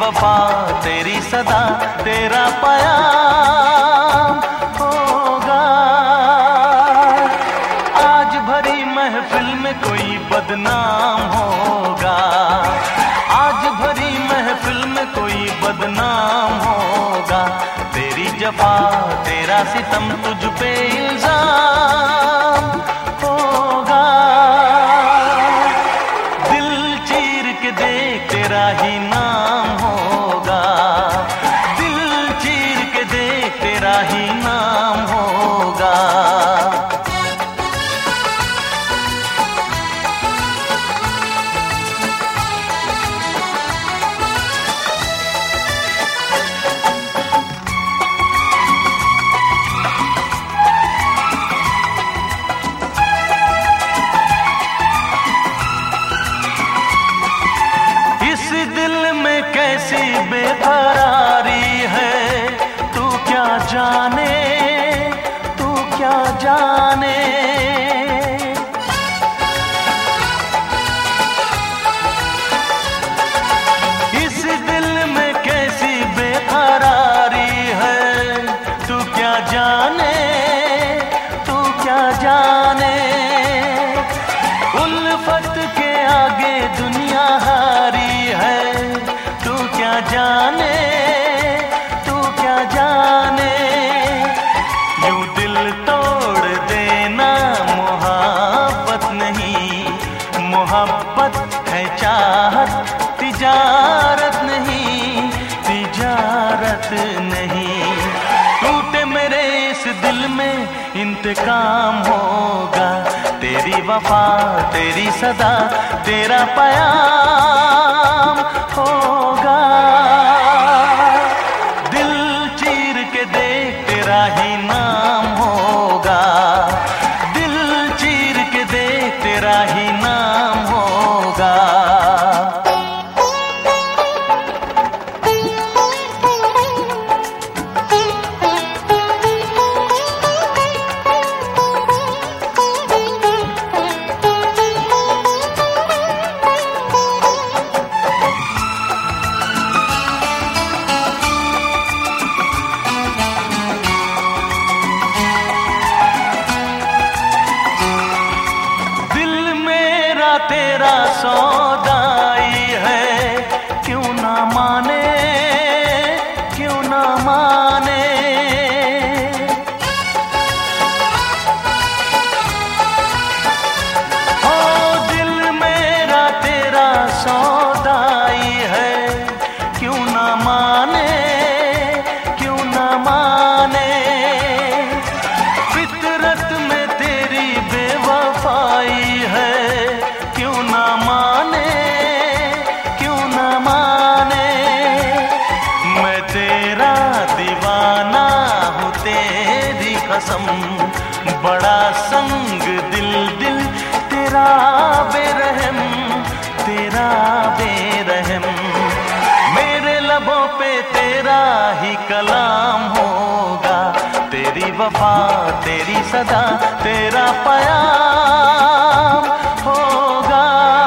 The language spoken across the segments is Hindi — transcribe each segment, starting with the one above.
वफा तेरी सदा तेरा पयाम होगा। आज भरी महफिल में कोई बदनाम होगा, आज भरी महफिल में कोई बदनाम होगा। तेरी जफा तेरा सितम तुझ पे इल्जाम होगा। दिल चीर के देख तेरा ही नाम होगा, दिल चीर के देख तेरा ही नाम होगा। कैसी बेकरारी है तू क्या जाने, तू क्या जाने। इस दिल में कैसी बेकरारी है तू क्या जाने, तू क्या जाने। उल्फत के आगे दुनिया हारी है तू क्या जाने, तू क्या जाने। यूं दिल तोड़ देना मोहब्बत नहीं, मोहब्बत है चाहत तिजारत नहीं, तिजारत नहीं। टूटे मेरे इस दिल में इंतकाम होगा। तेरी वफा तेरी सदा तेरा पयाम होगा। दिल चीर के देख तेरा ही नाम होगा, दिल चीर के देख तेरा ही नाम होगा। तेरा सौदाई है क्यों ना माने, क्यों ना माने। हो दिल मेरा तेरा सौदाई है क्यों ना माने, क्यों ना माने। फितरत में तेरी बेवफाई है क्यों ना माने, क्यों ना माने। मैं तेरा दीवाना हूँ तेरी कसम, बड़ा संग दिल दिल तेरा बेरहम, तेरा बेरहम। मेरे लबों पे तेरा ही कलाम होगा। तेरी वफा तेरी सदा तेरा पयाम होगा।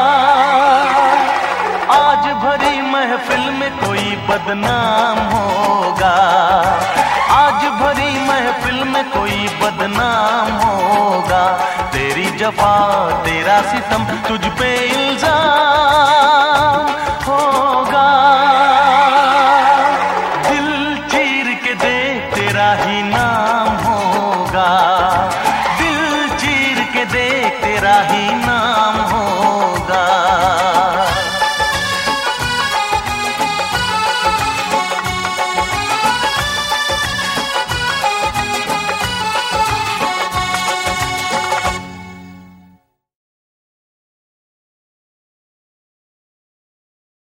आज भरी महफिल में कोई बदनाम होगा, आज भरी महफिल में कोई बदनाम होगा। तेरी जफा तेरा सितम तुझ पे इल्जाम